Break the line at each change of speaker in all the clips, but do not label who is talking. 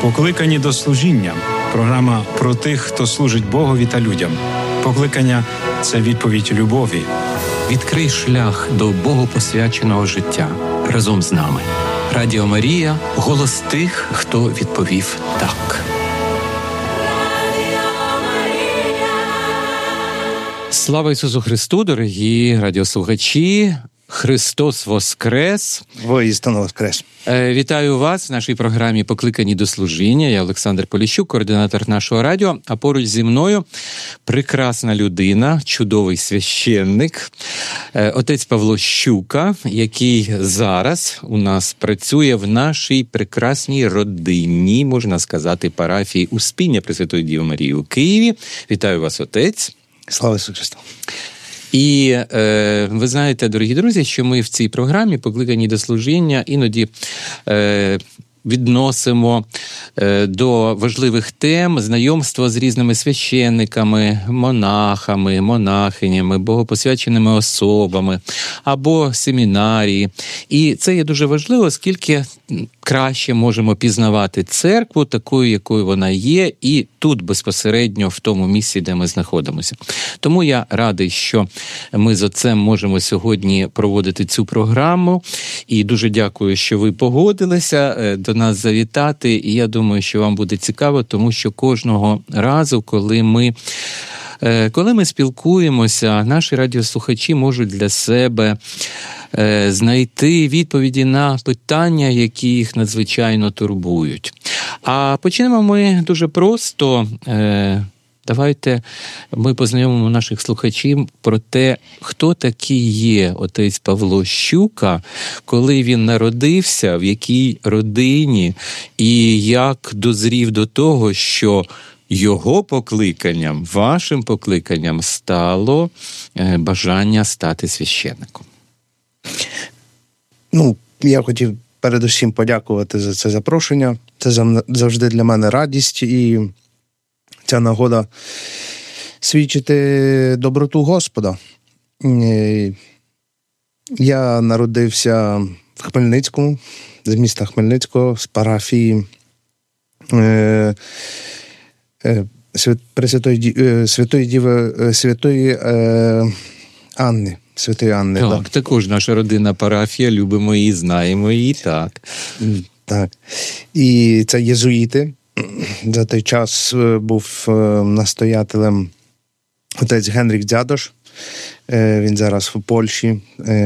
Покликані до служіння – програма про тих, хто служить Богові та людям. Покликання – це відповідь любові.
Відкрий шлях до Богопосвяченого життя разом з нами. Радіо Марія – голос тих, хто відповів «так». Слава Ісусу Христу, дорогі радіослухачі! Христос Воскрес!
Воістину Воскрес!
Вітаю вас в нашій програмі «Покликані до служіння». Я Олександр Поліщук, координатор нашого радіо, а поруч зі мною прекрасна людина, чудовий священник, отець Павло Щука, який зараз у нас працює в нашій прекрасній родині, можна сказати, парафії Успіння Пресвятої Діви Марії у Києві. Вітаю вас, отець!
Слава Ісусу Христу!
І ви знаєте, дорогі друзі, що ми в цій програмі «Покликані до служіння» іноді відносимо до важливих тем знайомство з різними священниками, монахами, монахинями, богопосвяченими особами або семінарії. І це є дуже важливо, оскільки краще можемо пізнавати церкву такою, якою вона є, і тут безпосередньо в тому місці, де ми знаходимося. Тому я радий, що ми з отцем можемо сьогодні проводити цю програму, і дуже дякую, що ви погодилися до нас завітати, і я думаю, що вам буде цікаво, тому що кожного разу, коли ми спілкуємося, наші радіослухачі можуть для себе знайти відповіді на питання, які їх надзвичайно турбують. А почнемо ми дуже просто. Давайте ми познайомимо наших слухачів про те, хто такий є отець Павло Щука, коли він народився, в якій родині, і як дозрів до того, що його покликанням, вашим покликанням стало бажання стати священником.
Я хотів передусім подякувати за це запрошення. Це завжди для мене радість і ця нагода свідчити доброту Господа. Я народився в Хмельницькому, з міста Хмельницького, з парафії Святої Анни. Святої Анни.
Так, також наша родинна парафія, любимо її, знаємо її, так.
Так. І це єзуїти. За той час був настоятелем отець Генрік Дзядош. Він зараз в Польщі.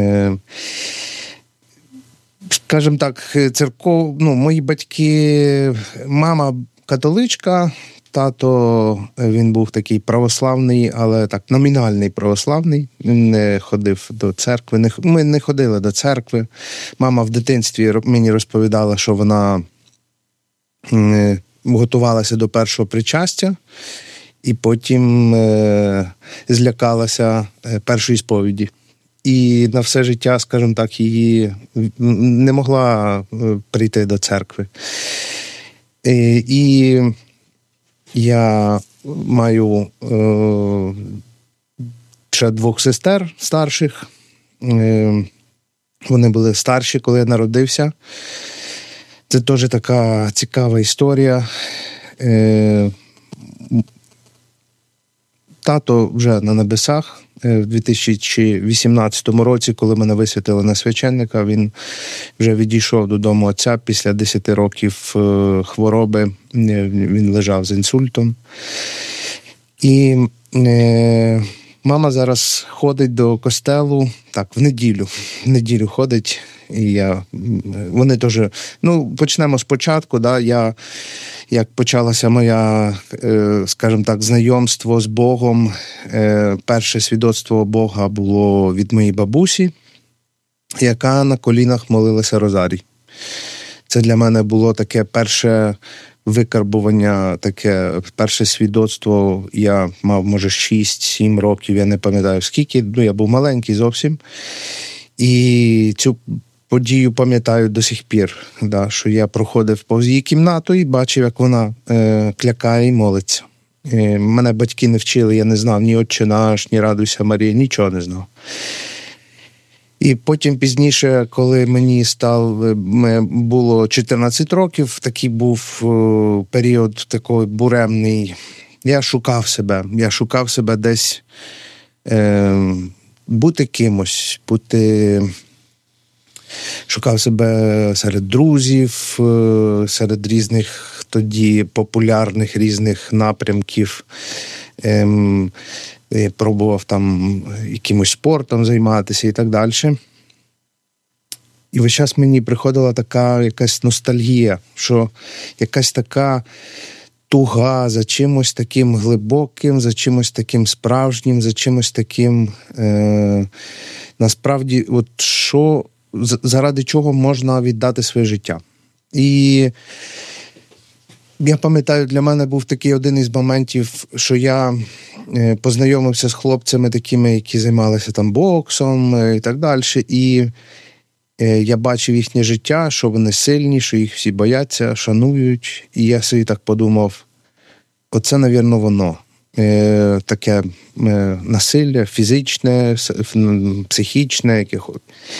Скажімо так, мої батьки, мама католичка, тато, він був такий православний, але так, номінальний православний. Він не ходив до церкви. Ми не ходили до церкви. Мама в дитинстві мені розповідала, що вона готувалася до першого причастя і потім злякалася першої сповіді. І на все життя, скажімо так, її не могла прийти до церкви. І я маю ще 2 сестер старших. Вони були старші, коли я народився. Це теж така цікава історія. Тато вже на небесах. В 2018 році, коли мене висвятили на священника, він вже відійшов додому отця після 10 років хвороби. Він лежав з інсультом. І мама зараз ходить до костелу, так, в неділю ходить. І вони теж, почнемо спочатку, як почалося моя, скажімо так, знайомство з Богом. Перше свідоцтво Бога було від моєї бабусі, яка на колінах молилася розарій. Це для мене було таке перше викарбування, таке перше свідоцтво. Я мав, може, 6-7 років, я не пам'ятаю скільки, я був маленький зовсім. І цю подію пам'ятаю до сих пір, що я проходив повз її кімнату і бачив, як вона клякає і молиться. Мене батьки не вчили, я не знав ні «Отче наш», ні «Радуйся, Марія», нічого не знав. І потім пізніше, коли мені було 14 років, такий був період такий буремний. Я шукав себе десь, бути кимось, шукав себе серед друзів, серед різних тоді популярних різних напрямків. Пробував там якимось спортом займатися і так далі. І весь час мені приходила така якась ностальгія, що якась така туга за чимось таким глибоким, за чимось таким справжнім, за чимось таким, насправді, от що, заради чого можна віддати своє життя. І я пам'ятаю, для мене був такий один із моментів, що я познайомився з хлопцями такими, які займалися там боксом і так далі, і я бачив їхнє життя, що вони сильні, що їх всі бояться, шанують, і я собі так подумав, оце, навірно, воно. Таке насилля фізичне, психічне, якихось.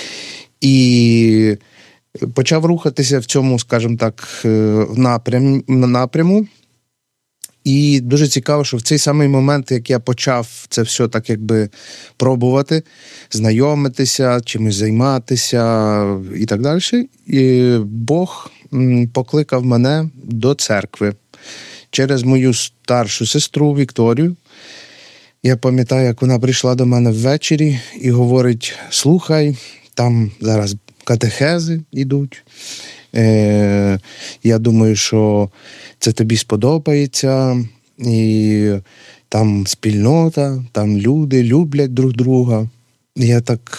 І почав рухатися в цьому, скажімо так, напряму. І дуже цікаво, що в цей самий момент, як я почав це все так якби пробувати, знайомитися, чимось займатися і так далі, і Бог покликав мене до церкви через мою старшу сестру Вікторію. Я пам'ятаю, як вона прийшла до мене ввечері і говорить: слухай, там зараз катехези йдуть. Я думаю, що це тобі сподобається, і там спільнота, там люди люблять друг друга. Я так,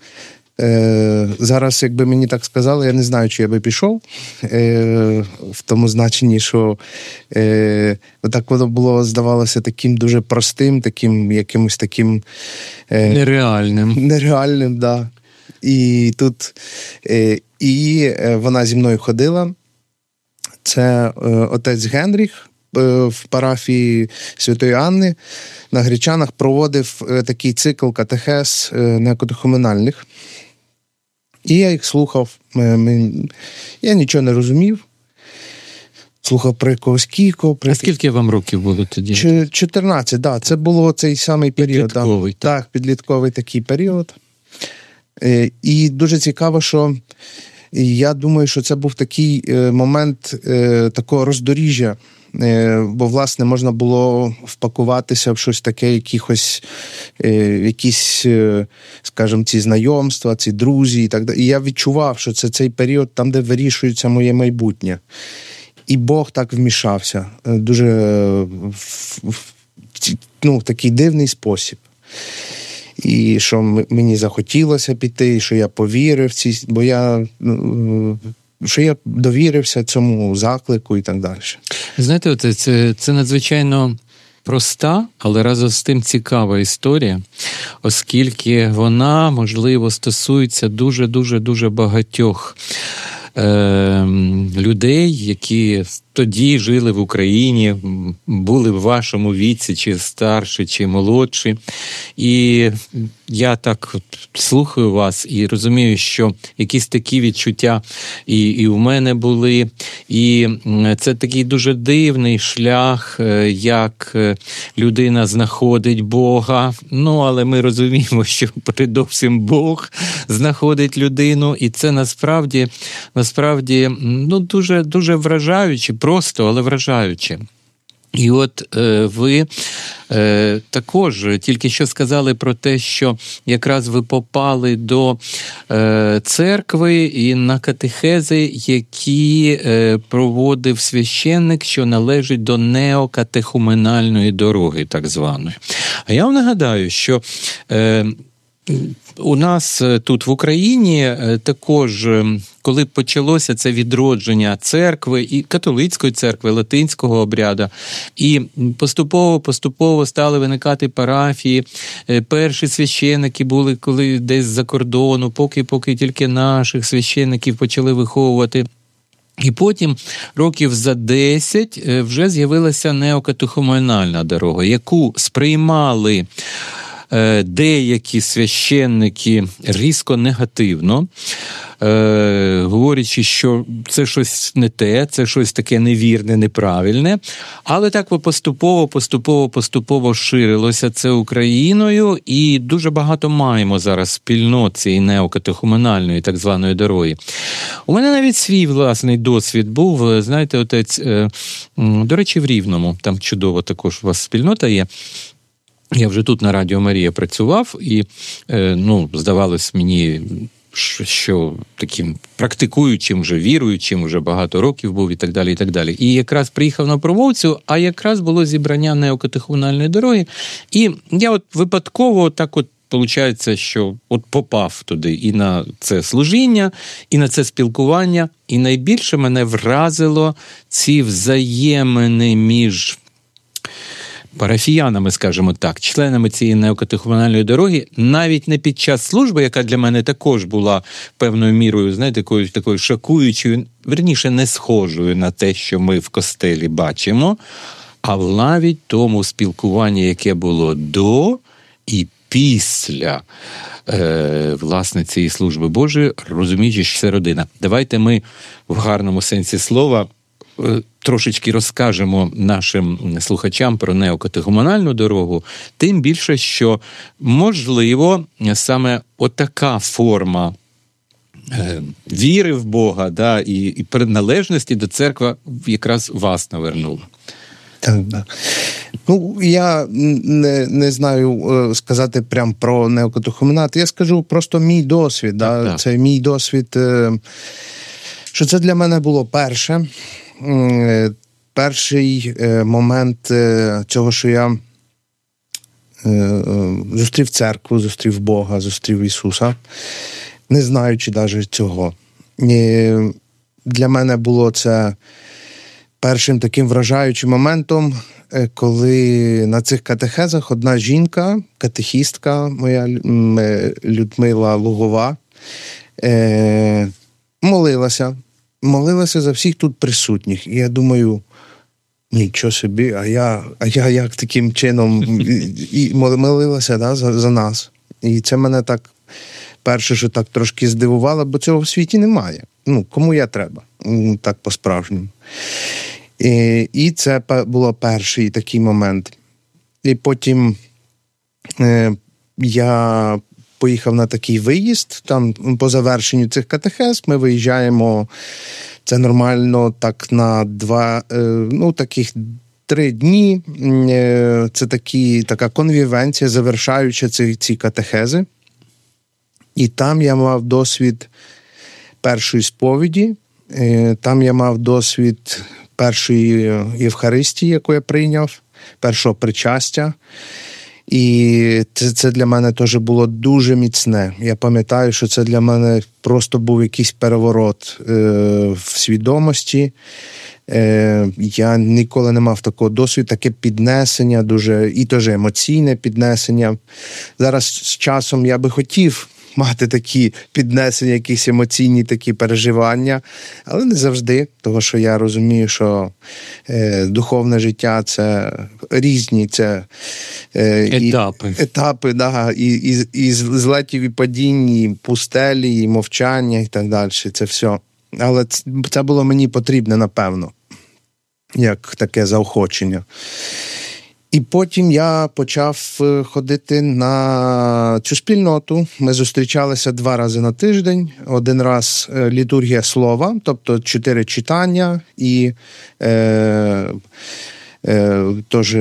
зараз, якби мені так сказали, я не знаю, чи я би пішов, в тому значенні, що так воно було, здавалося, таким дуже простим, таким якимось таким... Нереальним, да. І тут... І вона зі мною ходила. Це отець Генріх в парафії Святої Анни на Гречанах проводив такий цикл катехез неокатехуменальних. І я їх слухав. Я нічого не розумів. Слухав про якогось Кіко.
А скільки вам років було тоді?
14, так. Да, це було цей самий період.
Підлітковий.
Так, підлітковий такий період. І дуже цікаво, що я думаю, що це був такий момент такого роздоріжжя, бо, власне, можна було впакуватися в щось таке, якісь, скажімо, ці знайомства, ці друзі і так далі. І я відчував, що це цей період там, де вирішується моє майбутнє. І Бог так вмішався. Дуже в такий дивний спосіб. І що мені захотілося піти, і що я повірив що я довірився цьому заклику і так далі.
Знаєте, це надзвичайно проста, але разом з тим цікава історія, оскільки вона, можливо, стосується дуже багатьох людей, які тоді жили в Україні, були в вашому віці, чи старші, чи молодші. І я так слухаю вас і розумію, що якісь такі відчуття і в мене були. І це такий дуже дивний шлях, як людина знаходить Бога. Але ми розуміємо, що передовсім Бог знаходить людину. І це насправді дуже вражаюче, просто, але вражаюче. І от ви також тільки що сказали про те, що якраз ви попали до церкви і на катехези, які проводив священник, що належить до неокатехуменальної дороги, так званої. А я вам нагадаю, що у нас тут в Україні також, коли почалося це відродження церкви, і католицької церкви, латинського обряду, і поступово стали виникати парафії. Перші священники були коли десь з-за кордону, поки тільки наших священників почали виховувати. І потім, років за 10, вже з'явилася неокатехуменальна дорога, яку сприймали деякі священники різко негативно, говорячи, що це щось не те, це щось таке невірне, неправильне. Але так поступово ширилося це Україною, і дуже багато маємо зараз спільнот цієї неокатехуменальної так званої дороги. У мене навіть свій власний досвід був, знаєте, отець, до речі, в Рівному, там чудово також у вас спільнота є. Я вже тут на Радіо Марія працював, і, здавалось мені, що таким практикуючим, вже віруючим, вже багато років був і так далі, і так далі. І якраз приїхав на промовцю, а якраз було зібрання неокатехуменальної дороги, і я от випадково так от получається, що от попав туди і на це служіння, і на це спілкування, і найбільше мене вразило ці взаємини між парафіянами, скажімо так, членами цієї неокатехуменальної дороги, навіть не під час служби, яка для мене також була певною мірою, знаєте, такою шокуючою, верніше, не схожою на те, що ми в костелі бачимо, а навіть тому спілкуванні, яке було до і після власне цієї служби Божої, розуміючи, що це родина. Давайте ми в гарному сенсі слова трошечки розкажемо нашим слухачам про неокатехуменальну дорогу, тим більше, що, можливо, саме отака форма віри в Бога, да, і приналежності до церкви якраз вас навернула.
Так. Я не знаю сказати прямо про неокатехуменат. Я скажу просто мій досвід. Так. Це мій досвід, що це для мене було перший момент цього, що я зустрів церкву, зустрів Бога, зустрів Ісуса, не знаючи навіть цього. Для мене було це першим таким вражаючим моментом, коли на цих катехезах одна жінка, катехістка моя, Людмила Лугова, молилася за всіх тут присутніх. І я думаю, нічого собі, а я як таким чином і молилася за нас. І це мене так, перше, що так трошки здивувало, бо цього в світі немає. Кому я треба? Так по-справжньому. І це було перший такий момент. І потім я поїхав на такий виїзд, там по завершенню цих катехез ми виїжджаємо, це нормально, так на 3 дні. Це така конвівенція, завершаючи ці катехези. І там я мав досвід першої сповіді, там я мав досвід першої Євхаристії, яку я прийняв, першого причастя. І це для мене теж було дуже міцне. Я пам'ятаю, що це для мене просто був якийсь переворот в свідомості. Я ніколи не мав такого досвіду, таке піднесення, і теж емоційне піднесення. Зараз з часом я би хотів мати такі піднесення, якісь емоційні такі переживання, але не завжди, тому що я розумію, що духовне життя – це різні, це етапи, да, і злетів, і падінь, і пустелі, і мовчання, і так далі, це все. Але це було мені потрібне, напевно, як таке заохочення. І потім я почав ходити на цю спільноту. Ми зустрічалися 2 рази на тиждень. Один раз літургія слова, тобто 4 читання, і теж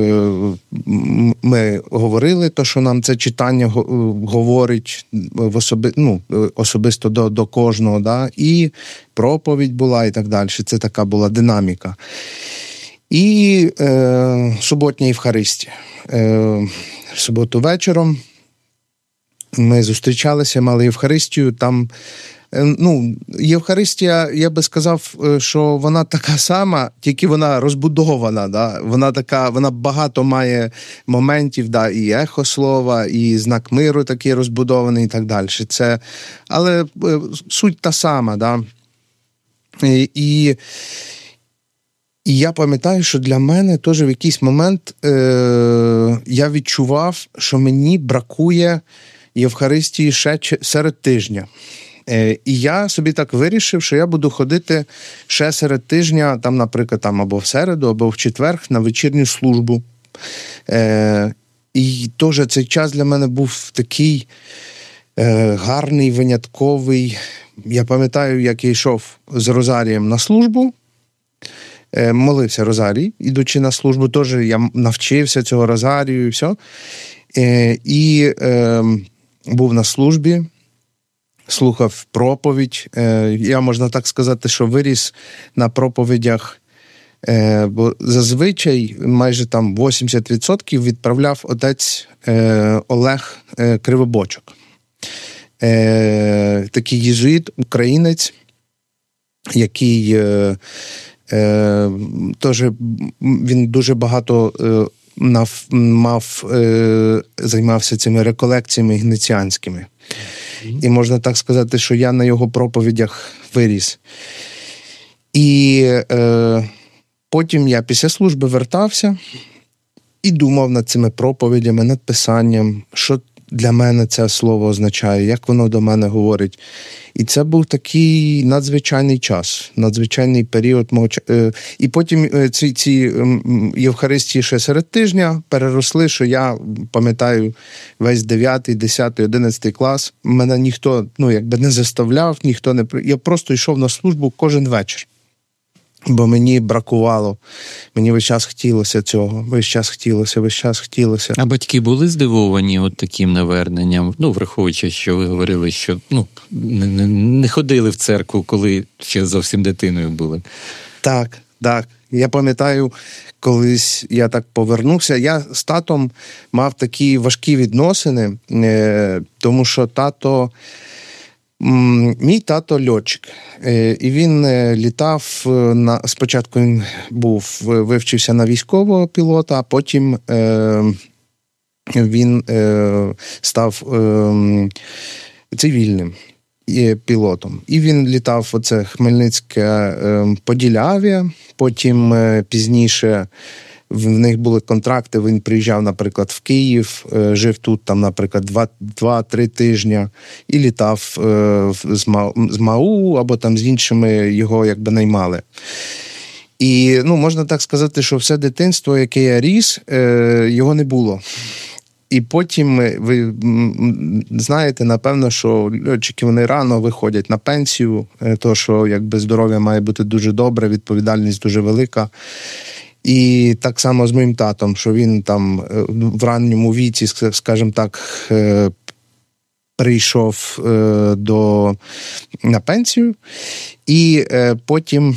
ми говорили, то, що нам це читання говорить особисто до кожного, да? І проповідь була, і так далі. Це така була динаміка. І суботня Євхаристія. Суботу вечором ми зустрічалися, мали Євхаристію. Там, Євхаристія, я би сказав, що вона така сама, тільки вона розбудована. Да? Вона багато має моментів, да? І ехо слова, і знак миру такий розбудований, і так далі. Але суть та сама. Да? І І я пам'ятаю, що для мене теж в якийсь момент я відчував, що мені бракує Євхаристії ще серед тижня. І я собі так вирішив, що я буду ходити ще серед тижня, там, наприклад, там, або в середу, або в четвер на вечірню службу. І теж цей час для мене був такий гарний, винятковий. Я пам'ятаю, як я йшов з розарієм на службу, молився розарій, ідучи на службу, теж я навчився цього розарію і все. І був на службі, слухав проповідь. Я, можна так сказати, що виріс на проповідях, бо зазвичай майже там 80% відправляв отець Олег Кривобочок. Такий єзуїт, українець, який теж він дуже багато займався цими реколекціями ігнаціанськими. І можна так сказати, що я на його проповідях виріс. І потім я після служби вертався і думав над цими проповідями, над писанням, що для мене це слово означає, як воно до мене говорить. І це був такий надзвичайний час, надзвичайний період мого часу. І потім ці Євхаристії ще серед тижня переросли, що я пам'ятаю весь 9, 10, 11 клас. Мене ніхто, не заставляв, ніхто не... Я просто йшов на службу кожен вечір. Бо мені бракувало, мені весь час хотілося цього, весь час хотілося.
А батьки були здивовані от таким наверненням? Враховуючи, що ви говорили, що не ходили в церкву, коли ще зовсім дитиною були.
Так. Я пам'ятаю, колись я так повернувся, я з татом мав такі важкі відносини, тому що мій тато льотчик, і він літав, спочатку він вивчився на військового пілота, а потім він став цивільним пілотом. І він літав оце Хмельницьке Поділля-Авіа, потім пізніше в них були контракти, він приїжджав, наприклад, в Київ, жив тут, там, наприклад, 2-3 тижні і літав з МАУ або там з іншими його наймали. І, можна так сказати, що все дитинство, яке я ріс, його не було. І потім, ви знаєте, напевно, що льотчики, вони рано виходять на пенсію, то, що здоров'я має бути дуже добре, відповідальність дуже велика. І так само з моїм татом, що він там в ранньому віці, скажімо так, прийшов на пенсію, і потім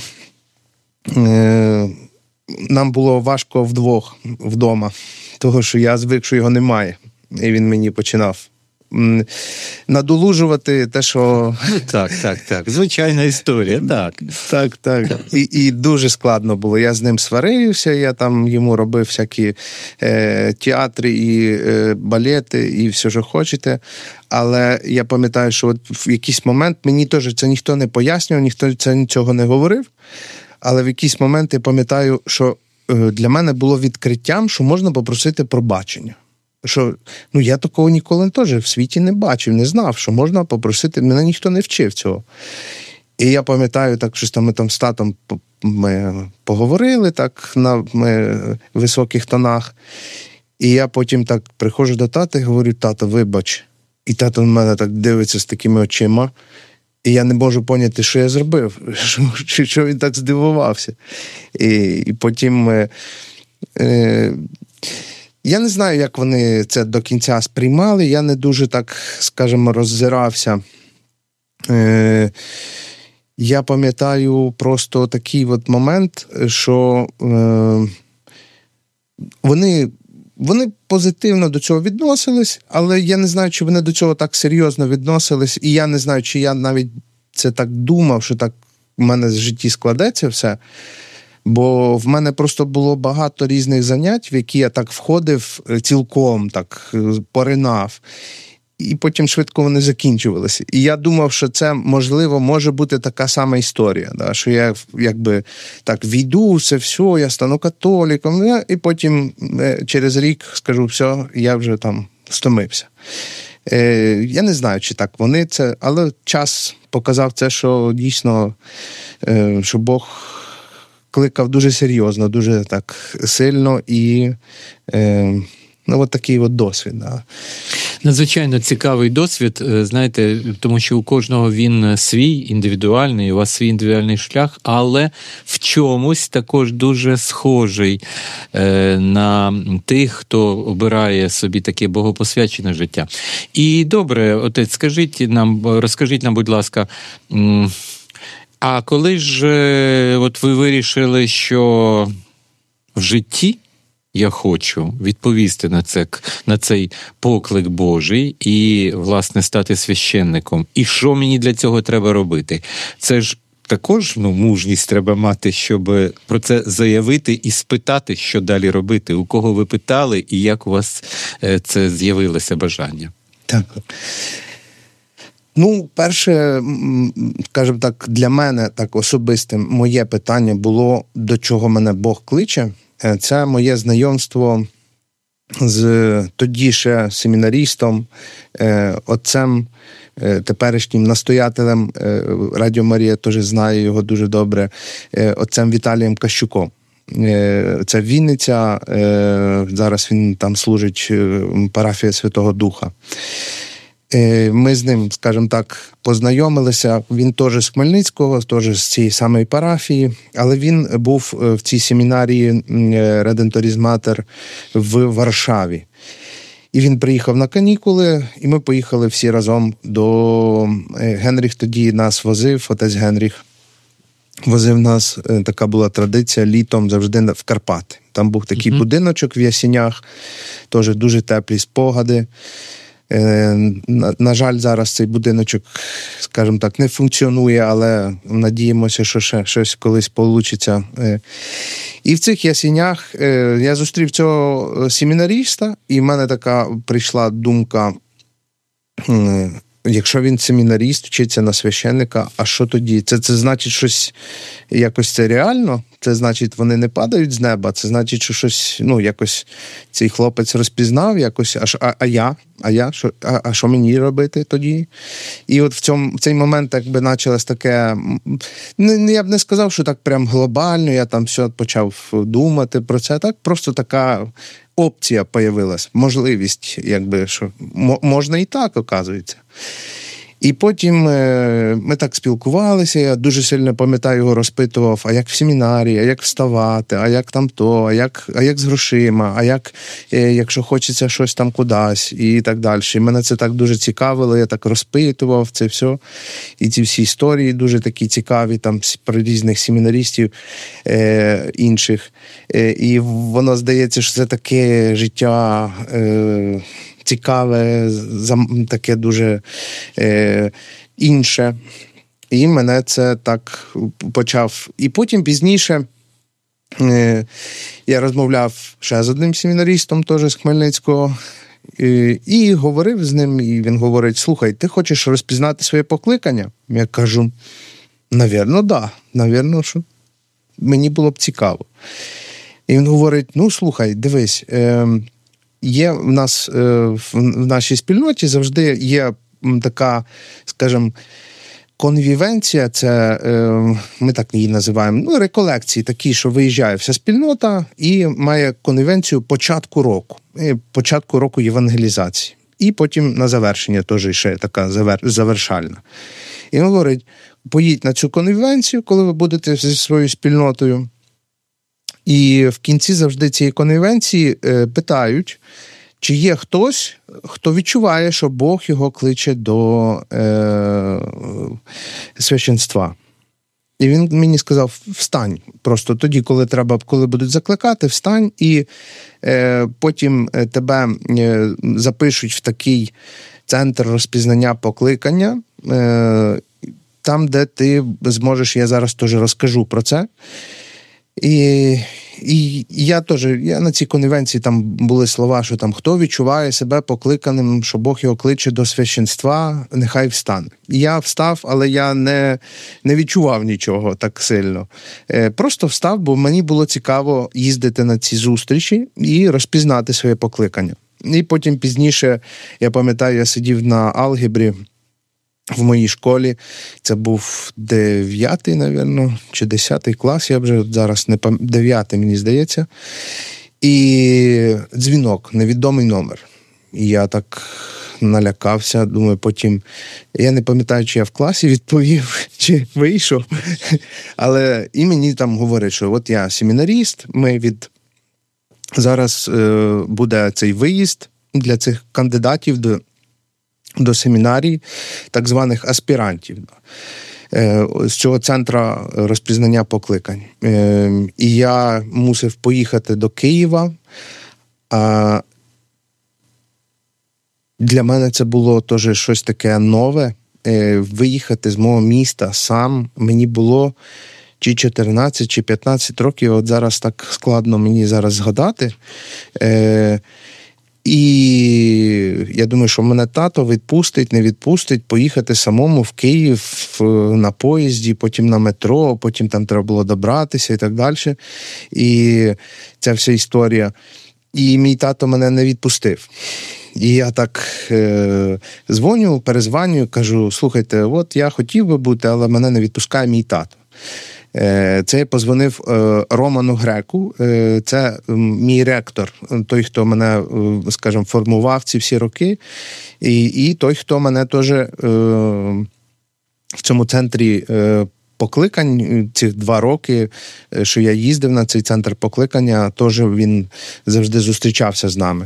нам було важко вдвох вдома, того, що я звик, що його немає, і він мені починав надолужувати те, що...
Так. Звичайна історія, так.
Так. І дуже складно було. Я з ним сварився, я там йому робив всякі театри і балети, і все, що хочете. Але я пам'ятаю, що от в якийсь момент, мені теж це ніхто не пояснював, ніхто це нічого не говорив. Але в якийсь момент я пам'ятаю, що для мене було відкриттям, що можна попросити пробачення. Що, я такого ніколи теж в світі не бачив, не знав, що можна попросити, мене ніхто не вчив цього. І я пам'ятаю, так, щось там ми там з татом ми поговорили так на високих тонах, і я потім так приходжу до тата і говорю: тато, вибач. І тато на мене так дивиться з такими очима, і я не можу поняти, що я зробив, що він так здивувався. І потім... Я не знаю, як вони це до кінця сприймали, я не дуже так, скажімо, роззирався. Я пам'ятаю просто такий от момент, що вони позитивно до цього відносились, але я не знаю, чи вони до цього так серйозно відносились, і я не знаю, чи я навіть це так думав, що так в мене в житті складеться все. Бо в мене просто було багато різних занять, в які я так входив цілком, так поринав. і потім швидко вони закінчувалися. І я думав, що це, можливо, може бути така сама історія, да? Що я якби так війду, все, я стану католиком, і потім через рік скажу, все, я вже там стомився. Я не знаю, чи так вони це, але час показав це, що дійсно, що Бог кликав дуже серйозно, дуже так сильно і от такий от досвід. Да.
Надзвичайно цікавий досвід, знаєте, тому що у кожного він свій, індивідуальний, у вас свій індивідуальний шлях, але в чомусь також дуже схожий на тих, хто обирає собі таке богопосвячене життя. І добре, отець, розкажіть нам, будь ласка, а коли ж от ви вирішили, що в житті я хочу відповісти на цей поклик Божий і, власне, стати священником. І що мені для цього треба робити? Це ж також мужність треба мати, щоб про це заявити і спитати, що далі робити. У кого ви питали і як у вас це з'явилося бажання?
Так. Перше, скажімо так, для мене так особисте моє питання було, до чого мене Бог кличе. Це моє знайомство з тоді ще семінарістом, отцем, теперішнім настоятелем, Радіо Марія теж знає його дуже добре, отцем Віталієм Кащуком. Це Вінниця, зараз він там служить, парафія Святого Духа. Ми з ним, скажімо так, познайомилися. Він теж з Хмельницького, теж з цієї самої парафії, але він був в цій семінарії Реденторізматер в Варшаві. І він приїхав на канікули, і ми поїхали всі разом до Генріх тоді нас возив, отець Генріх возив нас, така була традиція, літом завжди в Карпати. Там був такий будиночок в Ясінях, теж дуже теплі спогади. На жаль, зараз цей будиночок, скажімо так, не функціонує, але надіємося, що ще щось колись вийде. І в цих Ясінях я зустрів цього семінаріста, і в мене така прийшла думка, якщо він семінаріст, вчиться на священника, а що тоді? Це значить щось, якось це реально? Це значить, вони не падають з неба? Це значить, що щось, якось цей хлопець розпізнав якось, а що мені робити тоді? І от в цей момент якби почалось таке, я б не сказав, що так прям глобально, я там все почав думати про це, так просто така опція появилась, можливість, якби, що можна і так, оказується. І потім ми так спілкувалися, я дуже сильно пам'ятаю, його розпитував, а як в семінарії, а як вставати, а як там то, а як з грошима, а як, якщо хочеться щось там кудись і так далі. І мене це так дуже цікавило, я так розпитував це все. І ці всі історії дуже такі цікаві, там про різних семінарістів інших. І воно здається, що це таке життя цікаве, таке дуже інше. І мене це так почав. І потім пізніше я розмовляв ще з одним семінарістом, теж з Хмельницького, і говорив з ним, і він говорить, слухай, ти хочеш розпізнати своє покликання? Я кажу, навірно, да. Навірно, що мені було б цікаво. І він говорить, слухай, дивись, є в нас в нашій спільноті завжди є така, скажімо, конвівенція, це ми так її називаємо, реколекції такі, що виїжджає вся спільнота і має конвенцію початку року євангелізації. І потім на завершення теж ще така завершальна. І він говорить, поїдь на цю конвенцію, коли ви будете зі своєю спільнотою. І в кінці завжди цієї конвенції питають, чи є хтось, хто відчуває, що Бог його кличе до священства. І він мені сказав, встань. Просто тоді, коли будуть закликати, встань, і потім тебе запишуть в такий центр розпізнання покликання, там, де ти зможеш, я зараз теж розкажу про це, І я на цій конвенції, там були слова, що там хто відчуває себе покликаним, що Бог його кличе до священства, нехай встане. І я встав, але я не відчував нічого так сильно. Просто встав, бо мені було цікаво їздити на ці зустрічі і розпізнати своє покликання. І потім пізніше, я пам'ятаю, я сидів на алгебрі в моїй школі, це був 9-й, мабуть, чи 10-й клас, я вже зараз не пам'ятаю, 9-й, мені здається. І дзвінок, невідомий номер. І я так налякався, думаю, потім, я не пам'ятаю, чи я в класі відповів, чи вийшов. Але і мені там говорять, що от я семінаріст, зараз буде цей виїзд для цих кандидатів до семінарій, так званих аспірантів, з цього центру розпізнання покликань. І я мусив поїхати до Києва. Для мене це було теж щось таке нове. Виїхати з мого міста сам. Мені було чи 14, чи 15 років, от зараз так складно мені зараз згадати. І я думаю, що мене тато відпустить, не відпустить, поїхати самому в Київ на поїзді, потім на метро, потім там треба було добратися і так далі. І ця вся історія. І мій тато мене не відпустив. І я так дзвоню, перезвоню, кажу, слухайте, от я хотів би бути, але мене не відпускає мій тато. Це я позвонив Роману Греку, це мій ректор, той, хто мене, скажімо, формував ці всі роки, і той, хто мене теж в цьому центрі покликань, ці 2 роки, що я їздив на цей центр покликання, теж він завжди зустрічався з нами.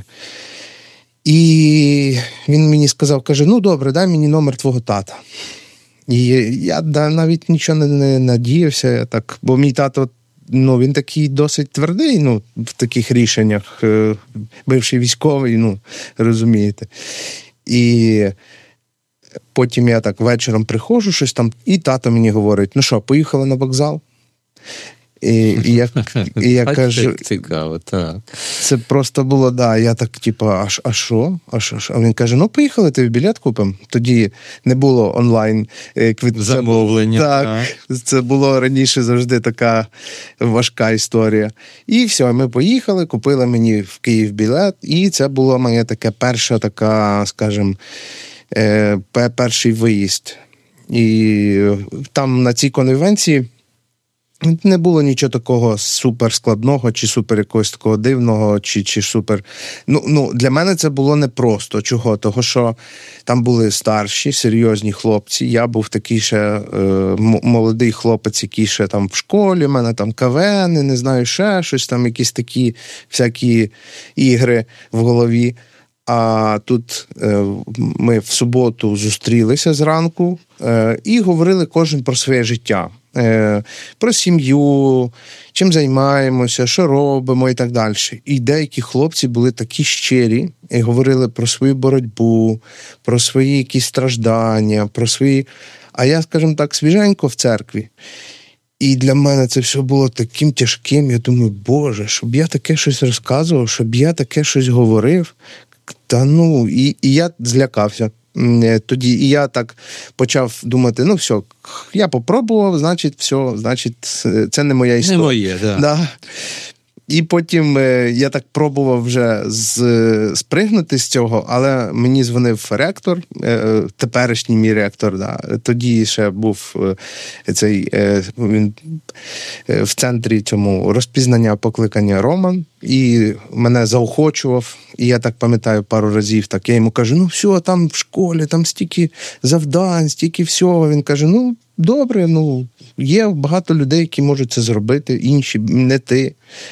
І він мені сказав, каже, ну добре, дай мені номер твого тата. І я навіть нічого не надіявся, так, бо мій тато, він такий досить твердий, в таких рішеннях, бивший військовий, розумієте. І потім я так вечором приходжу, щось там, і тато мені говорить, ну що, поїхали на вокзал? І я кажу,
цікаво, так.
Це просто було, я так, а що? А він каже, поїхали, ти білет купимо. Тоді не було онлайн
замовлення.
Так, це було раніше завжди така важка історія. І все, ми поїхали, купили мені в Київ білет, і це було моя така перша, скажімо, перший виїзд. І там на цій конвенції не було нічого такого супер складного, чи супер якогось такого дивного, чи супер... для мене це було непросто. Чого? Того, що там були старші, серйозні хлопці. Я був такий ще молодий хлопець, який ще там в школі, в мене там КВН, не знаю, ще щось там, якісь такі всякі ігри в голові. А тут ми в суботу зустрілися зранку і говорили кожен про своє життя. Про сім'ю, чим займаємося, що робимо і так далі. І деякі хлопці були такі щирі і говорили про свою боротьбу, про свої якісь страждання, про свої... А я, скажімо так, свіженько в церкві. І для мене це все було таким тяжким. Я думаю, Боже, щоб я таке щось розказував, щоб я таке щось говорив. І я злякався. Тоді і я так почав думати, все, я попробував, значить, це не моя історія.
Не моє, так.
Да. І потім я так пробував вже спригнути з цього, але мені дзвонив ректор, теперішній мій ректор, тоді ще був він в центрі цьому розпізнання покликання Роман, і мене заохочував, і я так пам'ятаю пару разів, так я йому кажу, все, там в школі, там стільки завдань, стільки всього. Він каже, добре, є багато людей, які можуть це зробити, інші, не ти.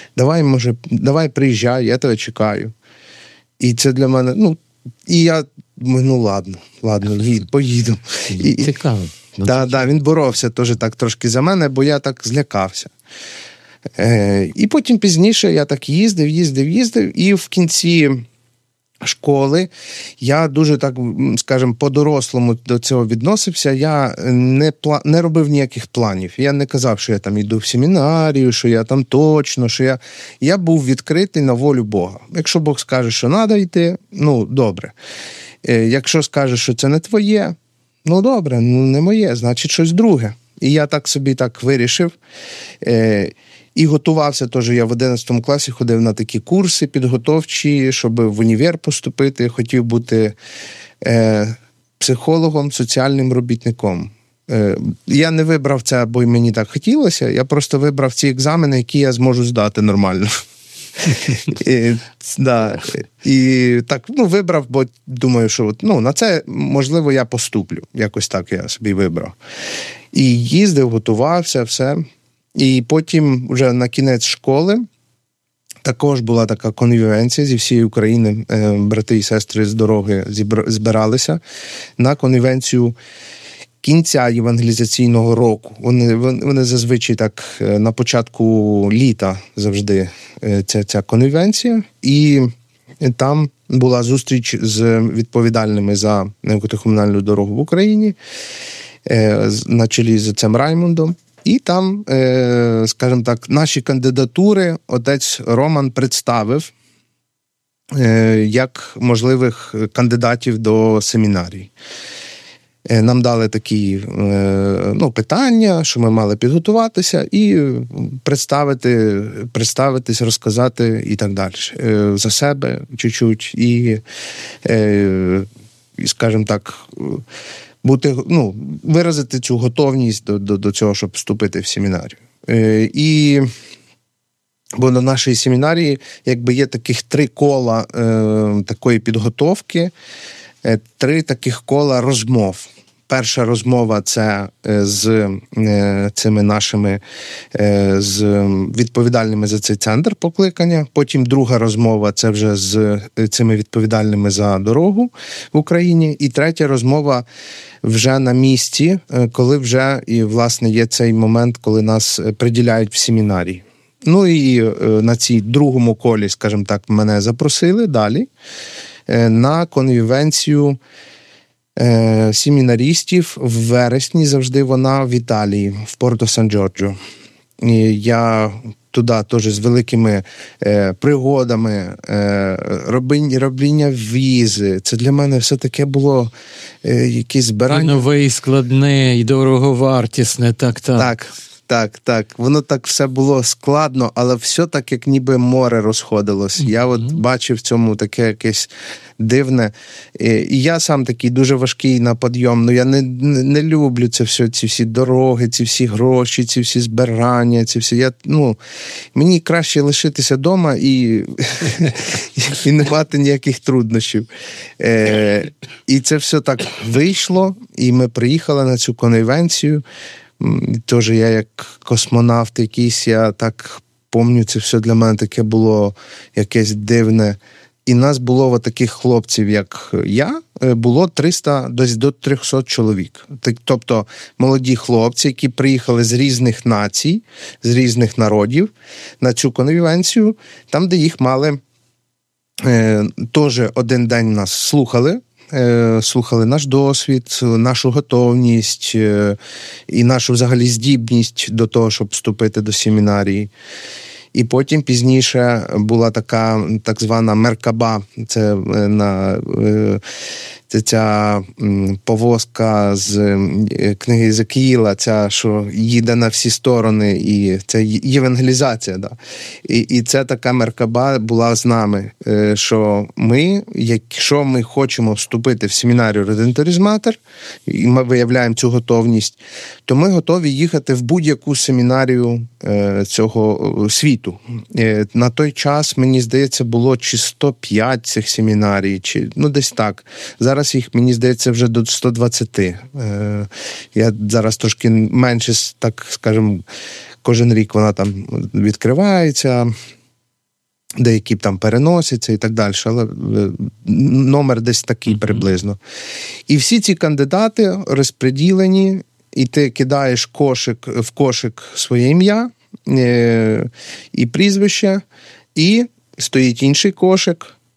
Давай приїжджай, я тебе чекаю. І це для мене, і я, ладно, поїду.
Цікаво.
Він боровся теж так трошки за мене, бо я так злякався. І потім пізніше я так їздив, і в кінці школи, я дуже, так скажімо, по-дорослому до цього відносився. Я не робив ніяких планів. Я не казав, що я там йду в семінарію, що я там точно, що я був відкритий на волю Бога. Якщо Бог скаже, що треба йти, ну, добре. Якщо скаже, що це не твоє, ну, добре, ну, не моє, значить, щось друге. І я так собі так вирішив. І готувався теж, я в 11 класі ходив на такі курси підготовчі, щоб в універ поступити. Хотів бути психологом, соціальним робітником. Я не вибрав це, бо мені так хотілося, я просто вибрав ці екзамени, які я зможу здати нормально. І так, ну, вибрав, бо думаю, що на це, можливо, я поступлю. Якось так я собі вибрав. І їздив, готувався, все. І потім вже на кінець школи також була така конвенція зі всієї України. Брати і сестри з дороги збиралися на конвенцію кінця євангелізаційного року. Вони зазвичай так на початку літа завжди ця конвенція. І там була зустріч з відповідальними за комунальну дорогу в Україні на чолі з отцем Раймондом. І там, скажімо так, наші кандидатури отець Роман представив як можливих кандидатів до семінарій. Нам дали такі питання, що ми мали підготуватися і представитись, розказати і так далі. За себе чуть-чуть і скажімо так, виразити цю готовність до цього, щоб вступити в семінарію. Бо на нашій семінарії якби є таких 3 кола такої підготовки, 3 таких кола розмов. Перша розмова – це з цими нашими, з відповідальними за цей центр покликання. Потім друга розмова – це вже з цими відповідальними за дорогу в Україні. І третя розмова вже на місці, коли вже, і, власне, є цей момент, коли нас приділяють в семінарії. Ну і на цій другому колі, скажімо так, мене запросили далі на конвенцію семінарістів в вересні, завжди вона в Італії, в Порто-Сан-Джорджо. І я туди теж з великими пригодами, робління візи. Це для мене все таке було якесь збирання.
І нове, і складне, і дороговартісне, так.
Так. Воно так все було складно, але все так, як ніби море розходилось. Я от бачив в цьому таке якесь дивне. І я сам такий дуже важкий на підйом. Я не люблю це все, ці всі дороги, ці всі гроші, ці всі збирання, ці всі. Мені краще лишитися вдома і не мати ніяких труднощів. І це все так вийшло, і ми приїхали на цю конвенцію. Тож я як космонавт якийсь, я так пам'ятаю, це все для мене таке було якесь дивне. І нас було таких хлопців, як я, було 300, десь до 300 чоловік. Тобто молоді хлопці, які приїхали з різних націй, з різних народів на цю конвенцію, там, де їх мали, теж один день нас слухали наш досвід, нашу готовність і нашу взагалі здібність до того, щоб вступити до семінарії. І потім пізніше була така так звана меркаба, це ця повозка з книги Єзекіїла, ця, що їде на всі сторони, і це євангелізація. Да. І це така меркаба була з нами, що ми, якщо ми хочемо вступити в семінарію Redemptoris Mater, і ми виявляємо цю готовність, то ми готові їхати в будь-яку семінарію цього світу. На той час, мені здається, було чи 105 цих семінарій, чи десь так. Зараз їх, мені здається, вже до 120. Я зараз трошки менше, так скажімо, кожен рік вона там відкривається, деякі там переносяться і так далі, але номер десь такий приблизно. І всі ці кандидати розподілені, і ти кидаєш в кошик своє ім'я і прізвище, і стоїть інший кошик,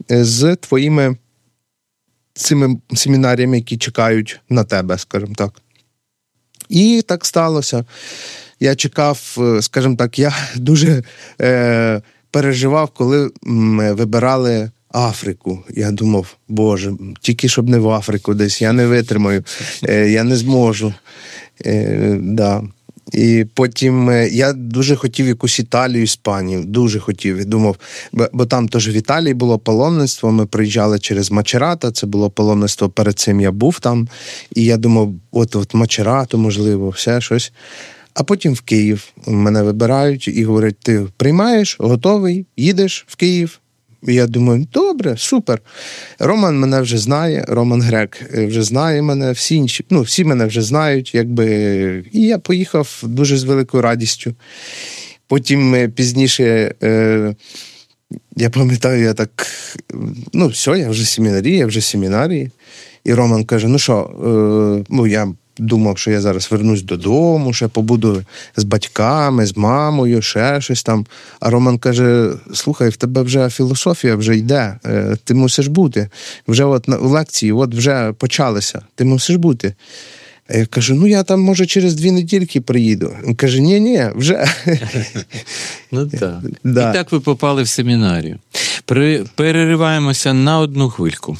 з твоїми цими семінаріями, які чекають на тебе, скажімо так. І так сталося. Я чекав, скажімо так, я дуже переживав, коли вибирали Африку. Я думав, Боже, тільки щоб не в Африку десь, я не витримаю, я не зможу. Да. І потім я дуже хотів якусь Італію, Іспанію, дуже хотів. І думав, бо там теж в Італії було паломництво, ми приїжджали через Мачерата, це було паломництво, перед цим я був там, і я думав, от Мачерато, можливо, все щось. А потім в Київ мене вибирають і говорять, ти приймаєш, готовий, їдеш в Київ. І я думаю, добре, супер. Роман мене вже знає, Роман Грек вже знає мене, всі інші, всі мене вже знають, якби. І я поїхав дуже з великою радістю. Потім пізніше, я пам'ятаю, я так, все, я вже семінарії. І Роман каже, я думав, що я зараз вернусь додому, ще побуду з батьками, з мамою, ще щось там. А Роман каже, слухай, в тебе вже філософія вже йде, ти мусиш бути. Вже от на лекції, вже почалися, ти мусиш бути. А я кажу, я там, може, через 2 недільки приїду. Він каже, ні, вже.
Так. Да. І так ви попали в семінарію. Перериваємося на одну хвильку.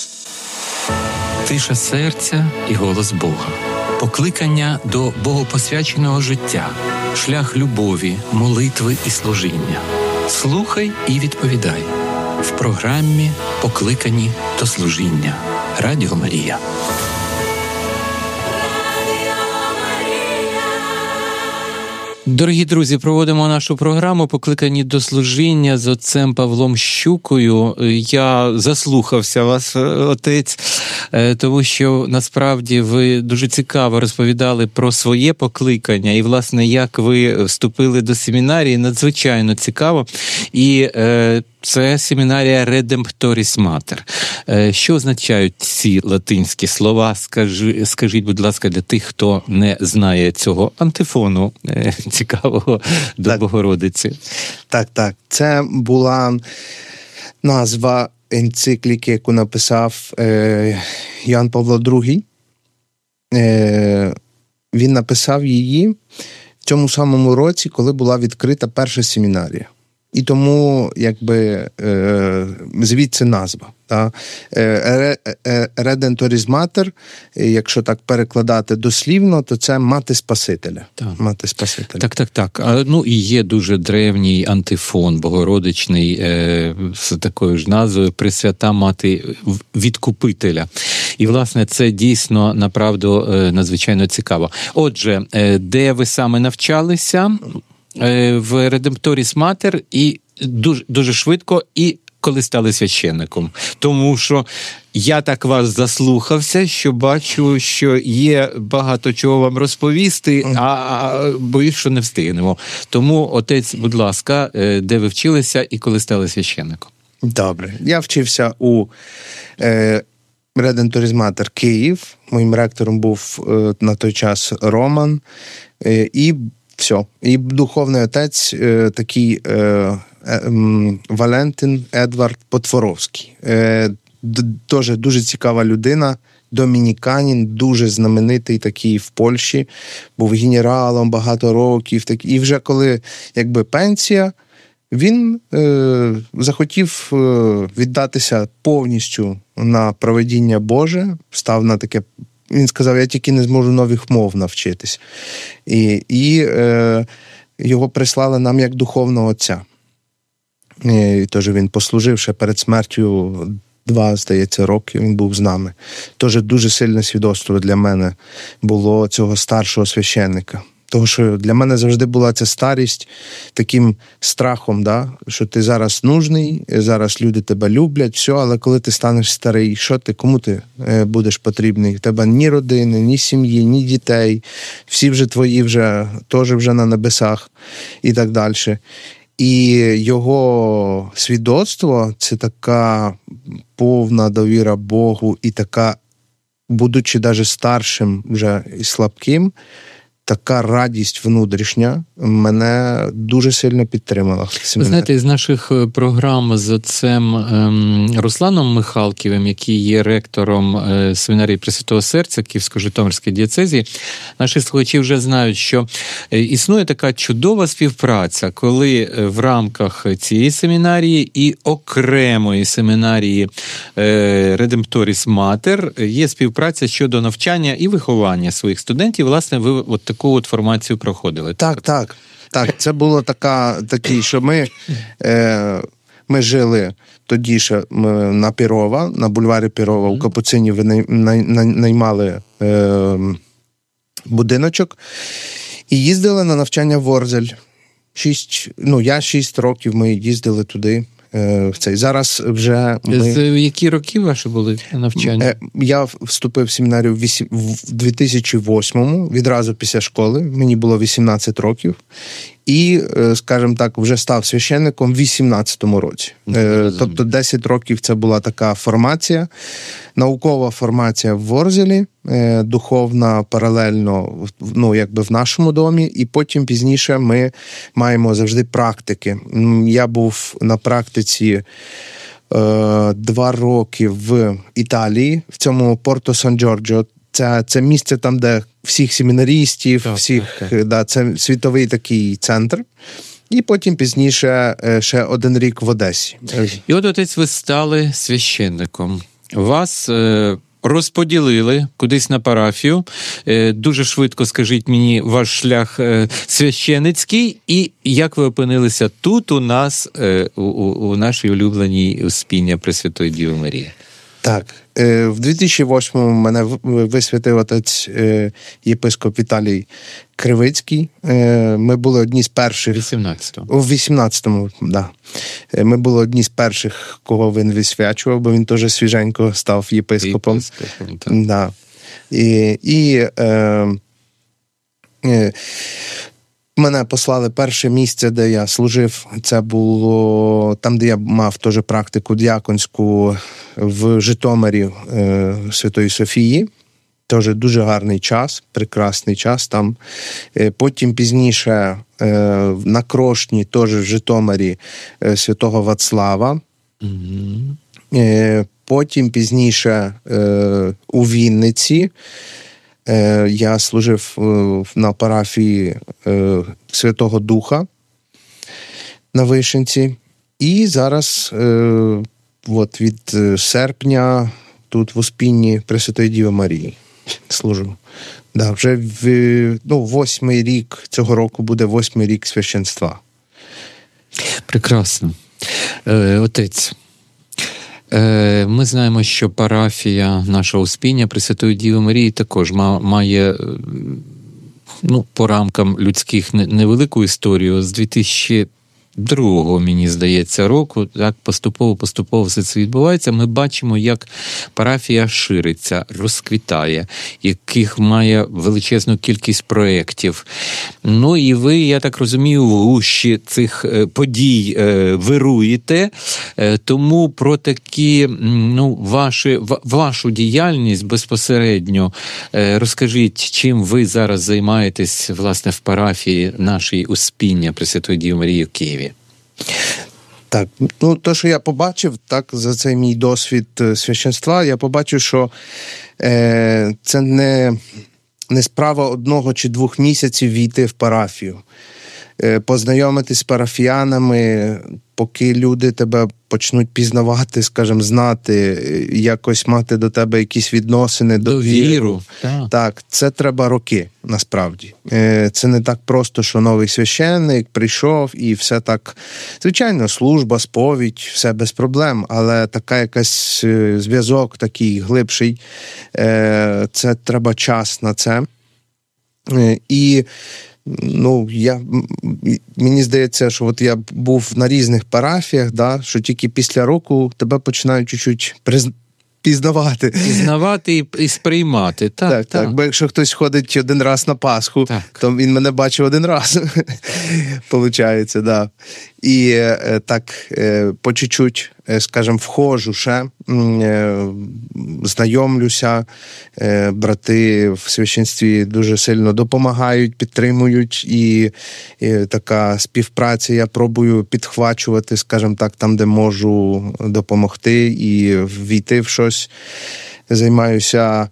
Тиша серця і голос Бога. Покликання до богопосвяченого життя. Шлях любові, молитви і служіння. Слухай і відповідай. В програмі «Покликані до служіння». Радіо Марія. Дорогі друзі, проводимо нашу програму «Покликані до служіння» з отцем Павлом Щукою. Я заслухався вас, отець, тому що насправді ви дуже цікаво розповідали про своє покликання і, власне, як ви вступили до семінарії, надзвичайно цікаво. І це семінарія Redemptoris Mater. Що означають ці латинські слова? Скажіть, будь ласка, для тих, хто не знає цього антифону цікавого до Богородиці.
Так. Це була назва енцикліки, яку написав Ян Павло II. Він написав її в цьому самому році, коли була відкрита перша семінарія. І тому, звідси назва. Redemptoris Mater, якщо так перекладати дослівно, то це мати Спасителя.
Так.
Мати Спасителя.
Так. І є дуже древній антифон богородичний з такою ж назвою «Пресвята мати Відкупителя». І, власне, це дійсно, направду, надзвичайно цікаво. Отже, де ви саме навчалися? В Redemptoris Mater і дуже швидко, і коли стали священником. Тому що я так вас заслухався, що бачу, що є багато чого вам розповісти, а боюсь, що не встигнемо. Тому, отець, будь ласка, де ви вчилися і коли стали священником?
Добре. Я вчився у Redemptoris Mater Київ. Моїм ректором був на той час Роман. І все. І духовний отець такий Валентин Едвард Потворовський. Теж дуже цікава людина, домініканін, дуже знаменитий такий в Польщі, був генералом багато років. І вже коли пенсія, він захотів віддатися повністю на провидіння Боже, став на таке. Він сказав, я тільки не зможу нових мов навчитись. І його прислали нам як духовного отця. І теж він послужив ще перед смертю 2, здається, роки, він був з нами. Теж дуже сильне свідоцтво для мене було цього старшого священника. Тому що для мене завжди була ця старість таким страхом, що ти зараз нужний, зараз люди тебе люблять, все, але коли ти станеш старий, кому ти будеш потрібний? У тебе ні родини, ні сім'ї, ні дітей, всі вже твої теж вже на небесах і так далі. І його свідоцтво – це така повна довіра Богу і така, будучи навіть старшим вже і слабким, така радість внутрішня мене дуже сильно підтримала.
Ви знаєте, з наших програм з отцем Русланом Михалківим, який є ректором семінарії Пресвятого Серця Київсько-Житомирської дієцезії, наші слухачі вже знають, що існує така чудова співпраця, коли в рамках цієї семінарії і окремої семінарії Redemptoris Mater є співпраця щодо навчання і виховання своїх студентів. Власне, ви от таку от формацію проходили.
Так. Це було такий, що ми жили тоді ще на Пірова, на бульварі Пірова, у Капуцинів наймали будиночок і їздили на навчання в Ворзель. Я 6 років ми їздили туди. Зараз вже
Які роки ваші були навчання?
Я вступив в семінарію в 2008-му, відразу після школи. Мені було 18 років. І, скажімо так, вже став священником в 18-му році. Тобто 10 років це була така формація, наукова формація в Ворзелі, духовна паралельно, в нашому домі, і потім пізніше ми маємо завжди практики. Я був на практиці 2 роки в Італії, в цьому Порто Сан-Джорджо. Це місце там, де всіх семінарістів, це світовий такий центр. І потім пізніше ще 1 рік в Одесі.
І от, отець, ви стали священником. Вас розподілили кудись на парафію. Дуже швидко, скажіть мені, ваш шлях священицький. І як ви опинилися тут у нас, у нашій улюбленій Успіння Пресвятої Діви Марії?
Так, в 2008-му мене висвятив отець єпископ Віталій Кривицький. Ми були одні з перших...
18-му.
У 18-му, да. Ми були одні з перших, кого він висвячував, бо він теж свіженько став єпископом. Да. Мене послали перше місце, де я служив, це було там, де я мав теж практику діаконську в Житомирі Святої Софії. Теж дуже гарний час, прекрасний час там. Потім пізніше на Крошні, теж в Житомирі, Святого Вацлава. Потім пізніше у Вінниці. Я служив на парафії Святого Духа на Вишенці. І зараз від серпня тут в Успінні Пресвятої Діви Марії служу. Да, вже 8-й рік, цього року буде 8-й рік священства.
Прекрасно. Отець, ми знаємо, що парафія нашого Успіння Пресвятої Діви Марії також має по рамкам людських невелику історію. З 2002-го, мені здається, року, так поступово все це відбувається. Ми бачимо, як парафія шириться, розквітає, яких має величезну кількість проєктів. І ви, я так розумію, в гущі цих подій вируєте, тому про такі, вашу діяльність безпосередньо розкажіть, чим ви зараз займаєтесь, власне, в парафії нашої Успіння Пресвятої Діви Марії в Києві.
Так, то, що я побачив, так, за цей мій досвід священства, я побачив, що це не справа 1 чи 2 місяців війти в парафію. Познайомитись з парафіянами, поки люди тебе почнуть пізнавати, скажімо, знати, якось мати до тебе якісь відносини,
довіру.
Так, це треба роки, насправді. Це не так просто, що новий священник прийшов і все так. Звичайно, служба, сповідь, все без проблем, але така якась зв'язок такий глибший, це треба час на це. І мені здається, що я був на різних парафіях, що тільки після року тебе починають чуть-чуть пізнавати.
Пізнавати і сприймати. Так.
Бо якщо хтось ходить 1 раз на Пасху, то він мене бачив 1 раз. Получається, да. І так, по чуть-чуть скажімо, входжу ще, знайомлюся, брати в священстві дуже сильно допомагають, підтримують, і така співпраця, я пробую підхвачувати, скажімо так, там, де можу допомогти і ввійти в щось. Займаюся,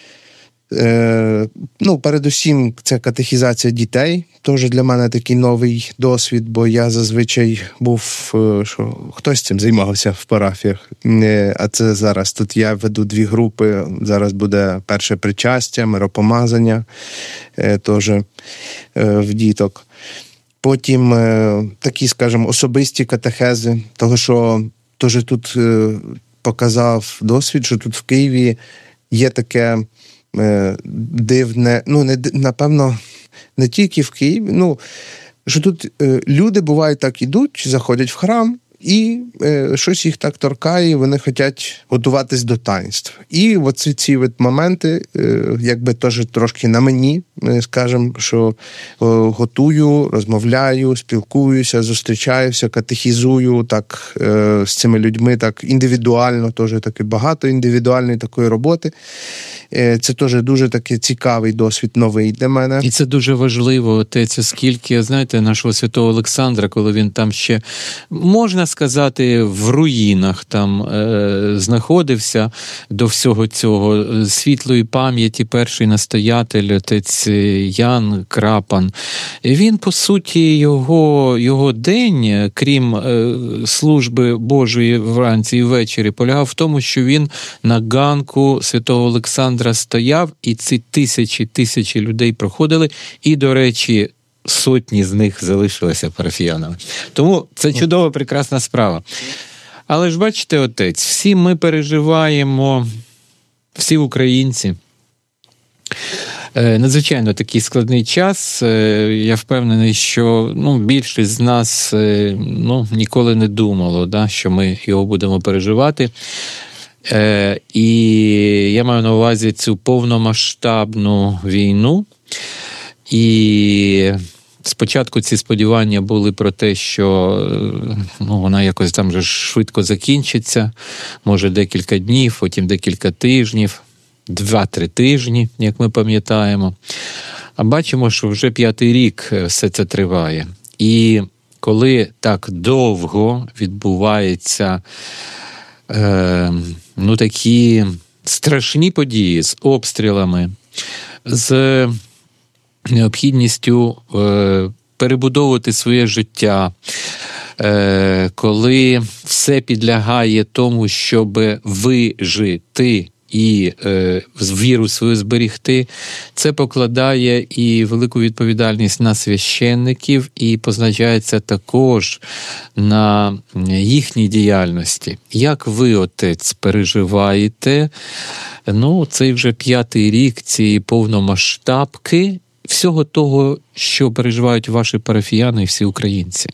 передусім, це катехізація дітей. Теж для мене такий новий досвід, бо я зазвичай був, що хтось цим займався в парафіях. А це зараз тут я веду 2 групи. Зараз буде перше причастя, миропомазання теж в діток. Потім такі, скажімо, особисті катехези, того, що теж тут показав досвід, що тут в Києві є таке дивне, напевно, не тільки в Києві, що тут люди, бувають, так ідуть, заходять в храм, і щось їх так торкає, вони хочуть готуватись до таїнств. І оці ці моменти, якби теж трошки на мені, скажімо, що готую, розмовляю, спілкуюся, зустрічаюся, катехізую так з цими людьми, так індивідуально, теж таки багато індивідуальної такої роботи. Це теж дуже такий цікавий досвід, новий для мене.
І це дуже важливо, отець, оскільки, знаєте, нашого святого Олександра, коли він там ще, можна сказати, в руїнах там знаходився до всього цього, світлої пам'яті перший настоятель, отець Ян Крапан. Він, по суті, його день, крім служби Божої вранці і ввечері, полягав в тому, що він на ганку святого Олександра стояв, і ці тисячі людей проходили, і, до речі, сотні з них залишилися парафіянами. Тому це чудова, прекрасна справа. Але ж бачите, отець, всі ми переживаємо, всі українці, надзвичайно такий складний час. Я впевнений, що більшість з нас ніколи не думало, що ми його будемо переживати. І я маю на увазі цю повномасштабну війну. І спочатку ці сподівання були про те, що вона якось там вже швидко закінчиться, може декілька днів, потім декілька тижнів, 2-3 тижні, як ми пам'ятаємо. А бачимо, що вже 5-й рік все це триває. І коли так довго відбуваються такі страшні події з обстрілами, з необхідністю перебудовувати своє життя, коли все підлягає тому, щоб вижити і віру свою зберігти, це покладає і велику відповідальність на священників, і позначається також на їхній діяльності. Як ви, отець, переживаєте цей вже 5-й рік цієї повномасштабки, всього того, що переживають ваші парафіяни і всі українці?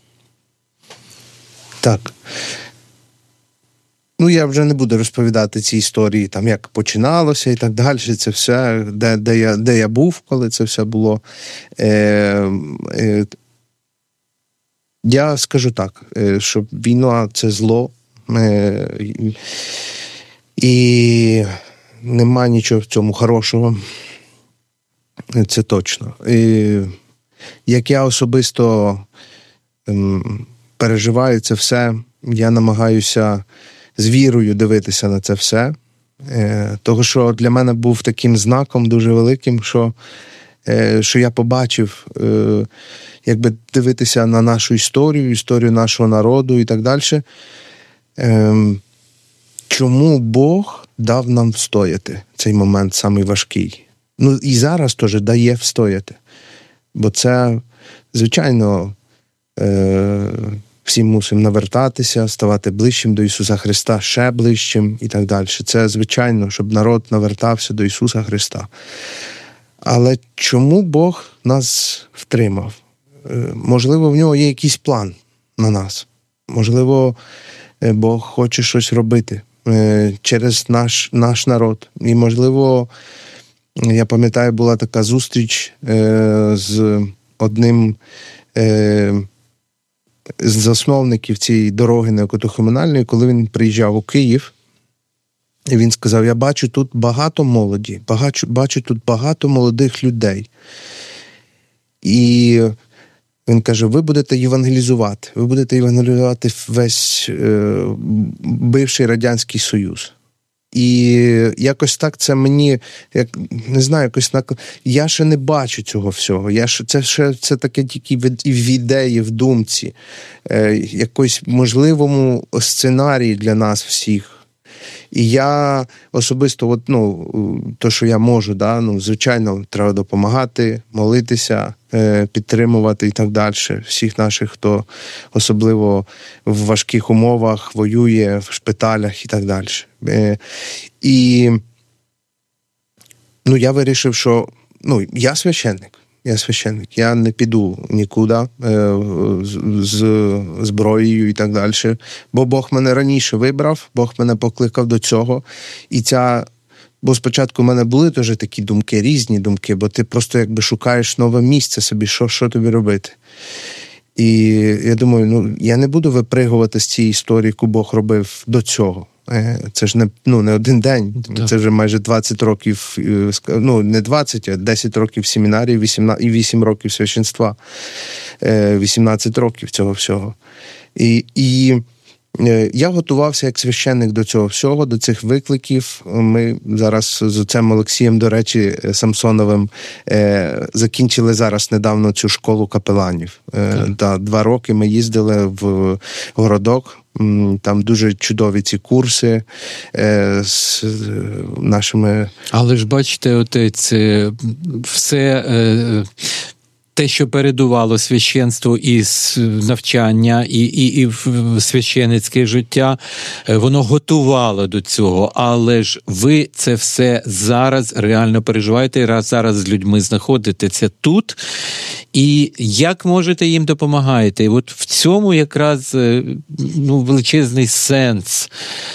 Так. Я вже не буду розповідати ці історії, там, як починалося і так далі. Це все, де я був, коли це все було. Я скажу так, що війна – це зло. І нема нічого в цьому хорошого. Це точно. І як я особисто переживаю це все, я намагаюся з вірою дивитися на це все. Того, що для мене був таким знаком дуже великим, що я побачив, якби дивитися на нашу історію нашого народу і так далі. Чому Бог дав нам встояти цей момент самий важкий? І зараз теж дає встояти. Бо це, звичайно, всі мусимо навертатися, ставати ближчим до Ісуса Христа, ще ближчим і так далі. Це, звичайно, щоб народ навертався до Ісуса Христа. Але чому Бог нас втримав? Можливо, в нього є якийсь план на нас. Можливо, Бог хоче щось робити через наш народ. І, можливо, я пам'ятаю, була така зустріч з одним з засновників цієї дороги неокатехуменальної, коли він приїжджав у Київ, і він сказав: я бачу тут багато молоді, бачу тут багато молодих людей. І він каже: ви будете євангелізувати весь бивший Радянський Союз. І якось так це мені, не знаю, якось я ще не бачу цього всього. Це таке тільки в ідеї, в думці, якось можливому сценарії для нас всіх. І я особисто, то, що я можу, звичайно, треба допомагати, молитися, підтримувати і так далі. Всіх наших, хто особливо в важких умовах воює, в шпиталях і так далі. І я вирішив, що я священник. Я не піду нікуди з зброєю і так далі. Бо Бог мене раніше вибрав, Бог мене покликав до цього. Бо спочатку в мене були теж такі думки, різні думки, бо ти просто якби шукаєш нове місце собі, що тобі робити. І я думаю, я не буду випригувати з цієї історії, яку Бог робив до цього. Це ж не один день, це вже майже 20 років, не 20, а 10 років семінарії, 8 років священства, 18 років цього всього. І я готувався як священник до цього всього, до цих викликів. Ми зараз з отцем Олексієм, до речі, Самсоновим, закінчили зараз недавно цю школу капеланів. 2 роки ми їздили в городок. Там дуже чудові ці курси з нашими...
Але ж бачите, отець, все... Те, що передувало священству і навчання, і священицьке життя, воно готувало до цього. Але ж ви це все зараз реально переживаєте, і зараз з людьми знаходитеся тут. І як можете їм допомагаєте? І от в цьому якраз величезний сенс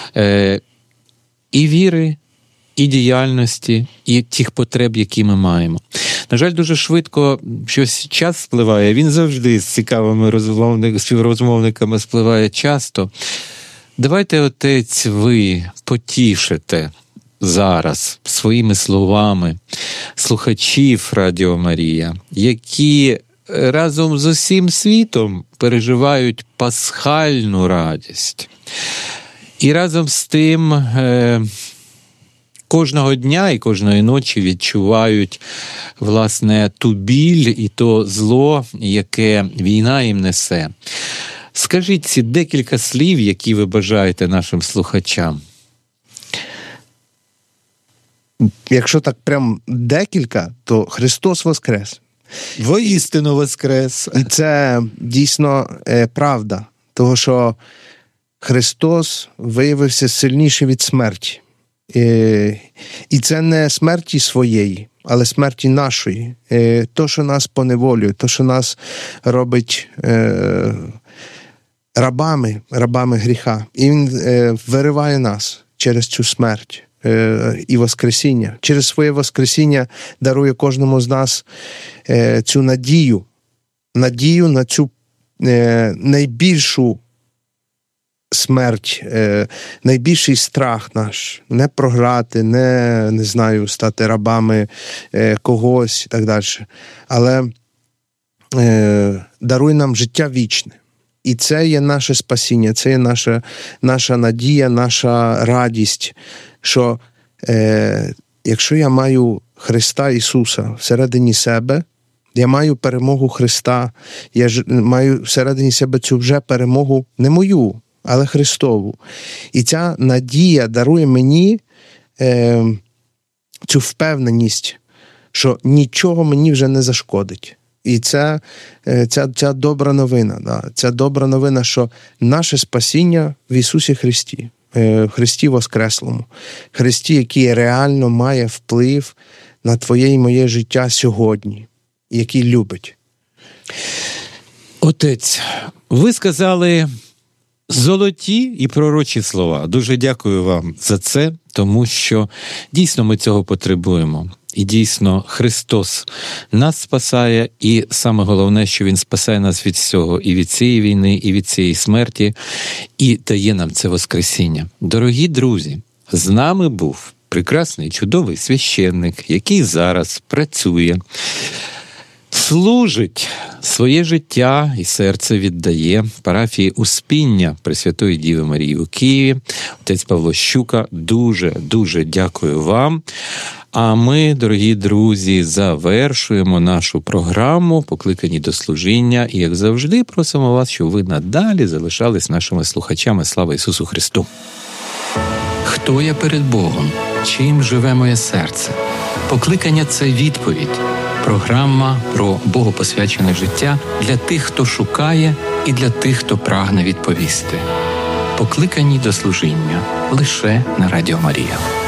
і віри, і діяльності, і тих потреб, які ми маємо. На жаль, дуже швидко щось час спливає. Він завжди з цікавими співрозмовниками спливає часто. Давайте, отець, ви потішите зараз своїми словами слухачів Радіо Марія, які разом з усім світом переживають пасхальну радість. І разом з тим кожного дня і кожної ночі відчувають, власне, ту біль і то зло, яке війна їм несе. Скажіть ці декілька слів, які ви бажаєте нашим слухачам.
Якщо так прям декілька, то Христос воскрес.
Воістину воскрес.
І це дійсно правда, тому що Христос виявився сильніший від смерті. І це не смерті своєї, але смерті нашої. То, що нас поневолює, то, що нас робить рабами гріха. І Він вириває нас через цю смерть і воскресіння. Через своє воскресіння дарує кожному з нас цю надію на цю найбільшу смерть, найбільший страх наш, не програти, не знаю, стати рабами когось і так далі. Але даруй нам життя вічне. І це є наше спасіння, це є наша надія, наша радість, що якщо я маю Христа Ісуса всередині себе, я маю перемогу Христа, я маю всередині себе цю вже перемогу не мою, але Христову. І ця надія дарує мені цю впевненість, що нічого мені вже не зашкодить. І ця добра новина. Да? Ця добра новина, що наше спасіння в Ісусі Христі, Христі Воскреслому, Христі, який реально має вплив на твоє і моє життя сьогодні, який любить.
Отець, ви сказали золоті і пророчі слова. Дуже дякую вам за це, тому що дійсно ми цього потребуємо. І дійсно, Христос нас спасає, і саме головне, що Він спасає нас від всього, і від цієї війни, і від цієї смерті, і дає нам це воскресіння. Дорогі друзі, з нами був прекрасний, чудовий священник, який зараз працює, служить, своє життя і серце віддає парафії Успіння Пресвятої Діви Марії у Києві. Отець Павло Щука, дуже дякую вам. А ми, дорогі друзі, завершуємо нашу програму «Покликані до служіння». І, як завжди, просимо вас, щоб ви надалі залишались нашими слухачами. Слава Ісусу Христу! Хто я перед Богом? Чим живе моє серце? Покликання – це відповідь. Програма про богопосвячене життя для тих, хто шукає, і для тих, хто прагне відповісти. Покликані до служіння лише на Радіо Марія.